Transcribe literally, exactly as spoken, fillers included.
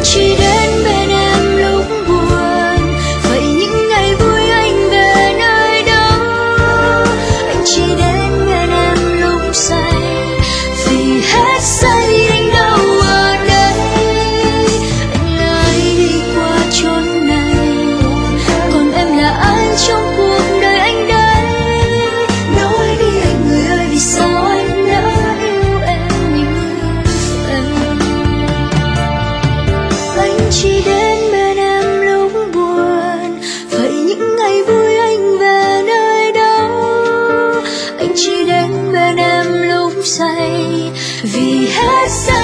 chỉ đến bên em lúc buồn, vậy những ngày vui anh về nơi đó. Anh chỉ đến bên em lúc say, vì hết say anh đâu ở đây. Anh là ai đi qua chốn này, còn em là ai trong cuộc đời anh đây. Nói đi anh người ơi, vì sao anh đã yêu em như vậy. Anh chỉ đến bên em lúc buồn, vậy những ngày vui anh về nơi đó. Anh chỉ đến bên em lúc say, vì hết say